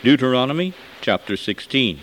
Deuteronomy chapter 16.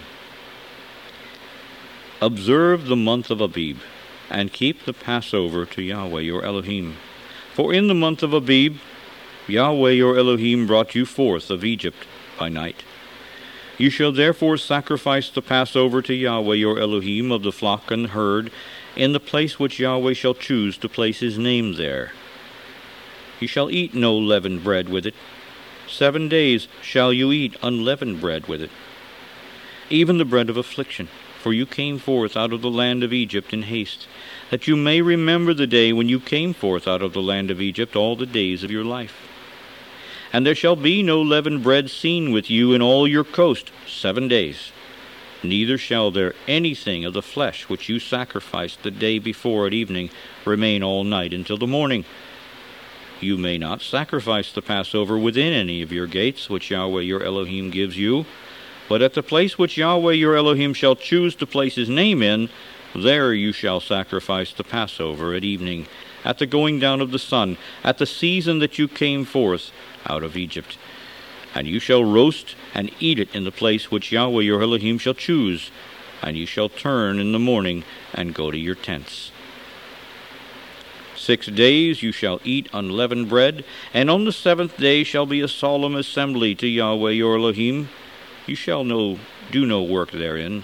Observe the month of Abib, and keep the Passover to Yahweh your Elohim. For in the month of Abib, Yahweh your Elohim brought you forth of Egypt by night. You shall therefore sacrifice the Passover to Yahweh your Elohim of the flock and herd, in the place which Yahweh shall choose to place his name there. You shall eat no leavened bread with it. 7 days shall you eat unleavened bread with it, even the bread of affliction. For you came forth out of the land of Egypt in haste, that you may remember the day when you came forth out of the land of Egypt all the days of your life. And there shall be no leavened bread seen with you in all your coast 7 days. Neither shall there anything of the flesh which you sacrificed the day before at evening remain all night until the morning. You may not sacrifice the Passover within any of your gates, which Yahweh your Elohim gives you, but at the place which Yahweh your Elohim shall choose to place his name in, there you shall sacrifice the Passover at evening, at the going down of the sun, at the season that you came forth out of Egypt. And you shall roast and eat it in the place which Yahweh your Elohim shall choose, and you shall turn in the morning and go to your tents. 6 days you shall eat unleavened bread, and on the 7th day shall be a solemn assembly to Yahweh your Elohim. You shall do no work therein.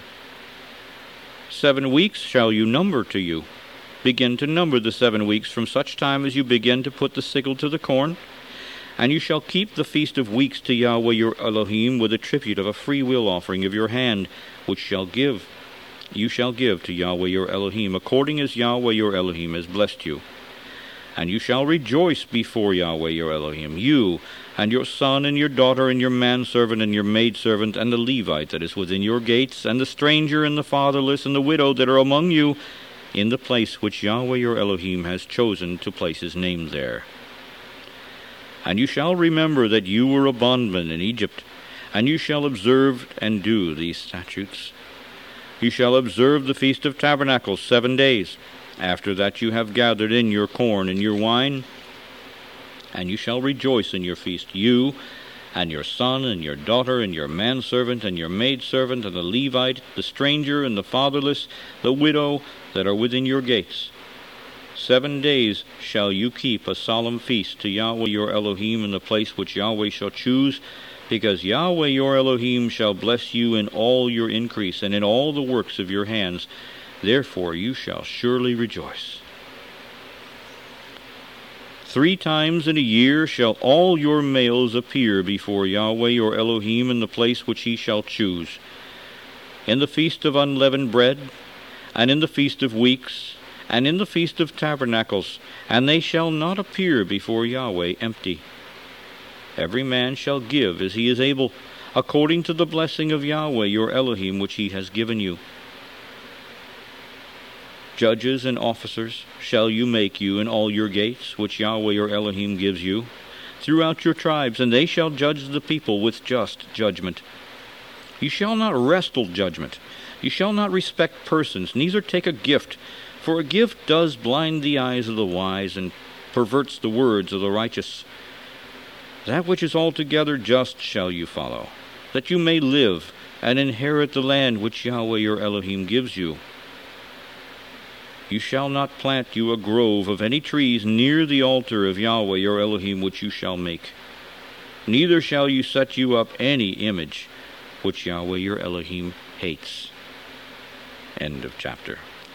7 weeks shall you number to you. Begin to number the 7 weeks from such time as you begin to put the sickle to the corn. And you shall keep the feast of weeks to Yahweh your Elohim with a tribute of a freewill offering of your hand, which you shall give to Yahweh your Elohim, according as Yahweh your Elohim has blessed you. And you shall rejoice before Yahweh your Elohim, you, and your son, and your daughter, and your manservant, and your maidservant, and the Levite that is within your gates, and the stranger, and the fatherless, and the widow that are among you, in the place which Yahweh your Elohim has chosen to place his name there. And you shall remember that you were a bondman in Egypt, and you shall observe and do these statutes. You shall observe the Feast of Tabernacles 7 days. After that you have gathered in your corn and your wine, and you shall rejoice in your feast, you, and your son, and your daughter, and your manservant, and your maidservant, and the Levite, the stranger, and the fatherless, the widow, that are within your gates. 7 days shall you keep a solemn feast to Yahweh your Elohim in the place which Yahweh shall choose, because Yahweh your Elohim shall bless you in all your increase, and in all the works of your hands. Therefore you shall surely rejoice. 3 times in a year shall all your males appear before Yahweh your Elohim in the place which he shall choose, in the feast of unleavened bread, and in the feast of weeks, and in the feast of tabernacles, and they shall not appear before Yahweh empty. Every man shall give as he is able, according to the blessing of Yahweh your Elohim which he has given you. Judges and officers shall you make you in all your gates, which Yahweh your Elohim gives you, throughout your tribes, and they shall judge the people with just judgment. You shall not wrestle judgment. You shall not respect persons, neither take a gift, for a gift does blind the eyes of the wise, and perverts the words of the righteous. That which is altogether just shall you follow, that you may live and inherit the land which Yahweh your Elohim gives you. You shall not plant you a grove of any trees near the altar of Yahweh your Elohim which you shall make. Neither shall you set you up any image which Yahweh your Elohim hates. End of chapter.